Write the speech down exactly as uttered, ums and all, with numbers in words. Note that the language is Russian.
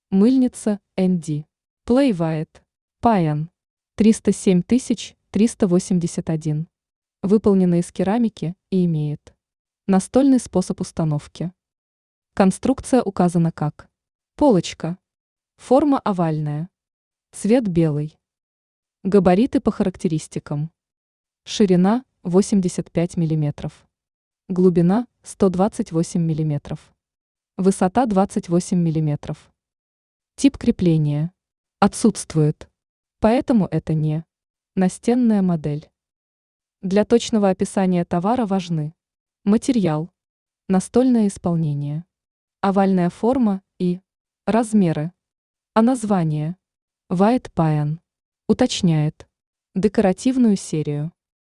Мыльница эн ди. Play White. Паян. триста семь тысяч триста восемьдесят один. Выполнена из керамики и имеет настольный способ установки. Конструкция указана как полочка. Форма овальная. Цвет белый. Габариты по характеристикам. Ширина восемьдесят пять миллиметров. Глубина сто двадцать восемь миллиметров. Высота двадцать восемь миллиметров. Тип крепления отсутствует, поэтому это не настенная модель. Для точного описания товара важны материал, настольное исполнение, овальная форма и размеры. А название White Payan уточняет декоративную серию.